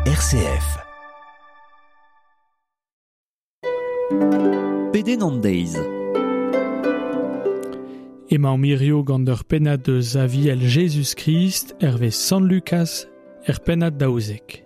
RCF. Peden an deiz. Emañ mirio gant ur pennad eus aviel Jesus Christ hervez Sant Lucas pennad daouzek.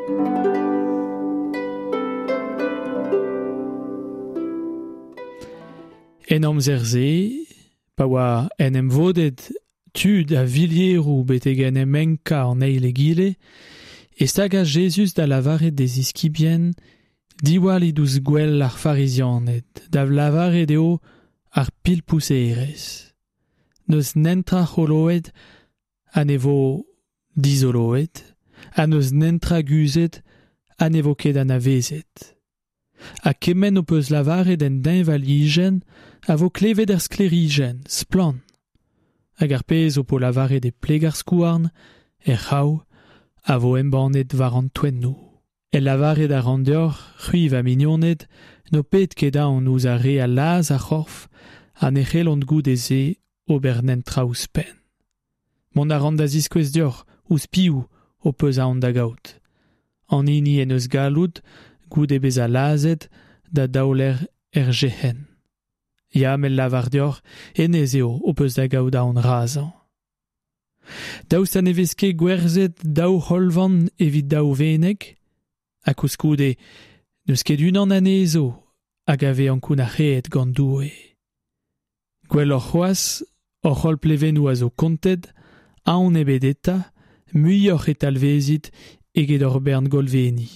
En amzer-se, pa oa en emvodet tud a vilierou betegen emenka an eil egile, e stag a Jesus da lavaret des iskibien, diwalit ouz gwell ar farizianet, da lavaret eo ar pilpouserez. Neus nentra c'holoet, an evo dizoloet, a neus nentra guzet, an evo ket an avezet. A kemen o peus lavaret en dinvaligen, a vo klevet er sklerigen, splan. Hag ar pez o po lavaret e pleg ar skouarn, c'hav, a vo embanet war an toennou. E lavaret ar an deoc'h, c'huiv a mignoned, no pet ket aon ouz a re a laz a c'horf, an e c'hellont gout eze ober nentra ouz pen. Mont a ran da ziskwez deoc'h, ouz piou o peus aon da gaout. An hini en eus galout, gout e bez a lazet da daoler jehen. Ya mel lavar deoc'h enez eo o peus da gaout aon razan. Daoust an eveske gwerzet daou c'holvan evit daou veneg, ha koulskoude neus ket unan anezo hag ave an koun ac'heet gant doue. Gwell ur c'hoaz, ur c'hol plevenou a zo konted, aon ebet eta, muioc'h et alvezit eget ur bern golveni.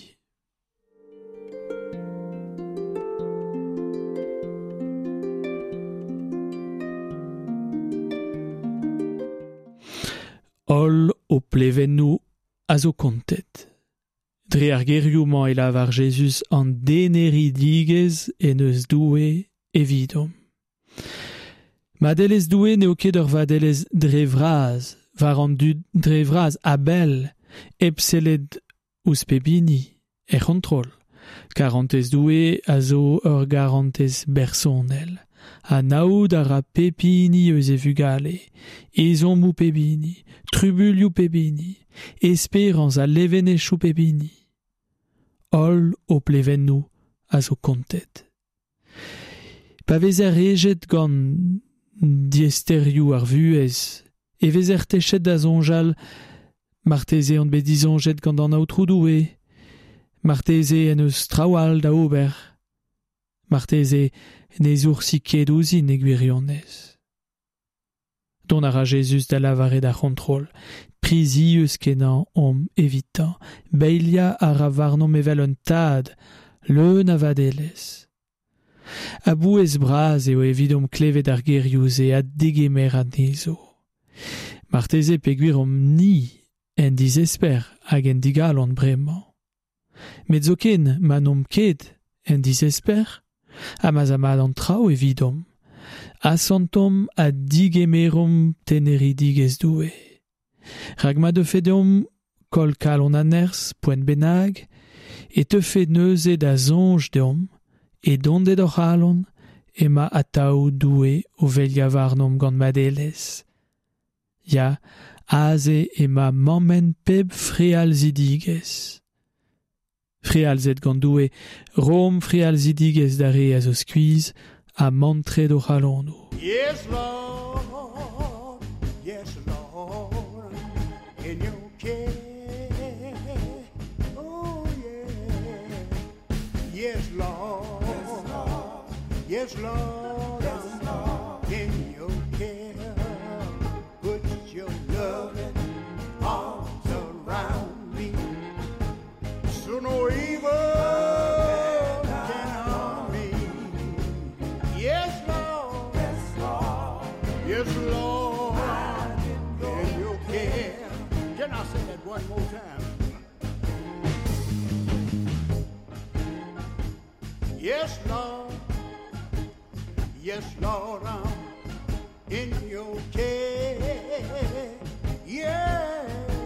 Ol o plevennou a zo kontet. Dre ar gerioù-mañ e lavar Jesus an deneri digez en eus doue evidom. Madelez doue neo ket ur vadelez dre vraz, var an dre vraz abel, epseled ouz pebini, control. Karantez doue a zo ur garantez bersonel. A naoud a ra pepini eus e vugale, ezhommou pebini, trubulioù pebini, esperanz a levenechou pebini. Ol o plevennou a zo kontet. Pa vez er rejet gant diesterioù ar vuez, e vez er techet da zonjal marteze an bet dizonjet gant an aotrou doue, marteze en eus trawal da ober, marteze nez oursi ket ouzin e gwirionez. Don a ra Jesus da lavaret a kontrol, prizi eus kenan om evitan, beilia a ra varnom evel un tad, leun a vadelez. A bouez braz eo evidom klevet ar gerioù-se a degemer a nezo. Marteze pe gwir om ni en dizesper hag en digalon bremañ. Met zo ken manom ket en dizesper, ha ma zamad an traoù evidom. Asantom a digemerom teneri digez doue. Rag ma de fedom kol kalon aners poent benag, e te fed neuze da zonj deom, e dondet ur c'halon, e ma ataou doue o velia varnom gant madelez. Ya, aze e ma mammen peb freal zidigez. Frealzet gant doue, rom freal zidigez da re a zo skuiz, a mantret o c'halonnou. Yes, Lord, yes, Lord, in your care, oh yeah, yes, Lord, yes, Lord, yes, Lord, in your care, put your loving arms around me, so no evil can harm me. Yes, Lord, yes, Lord, in your care. Can I sing that one more time? Yes, Lord, I'm in your care. Yeah,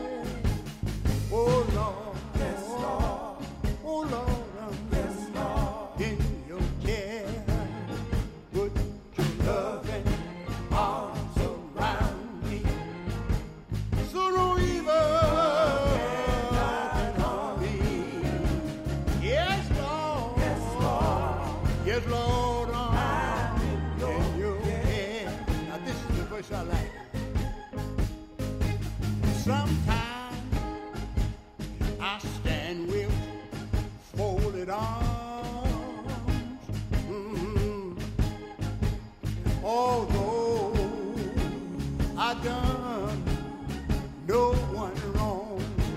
oh Lord, yes, Lord, oh Lord, I'm in your care. Put your loving arms around me, so no evil can harm me. sometimes I stand with folded arms. Although I done no one wrong,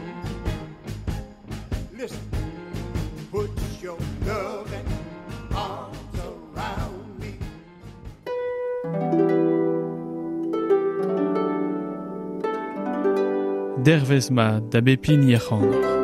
listen, put your loving arms around me. Dervezma da bepin yachon.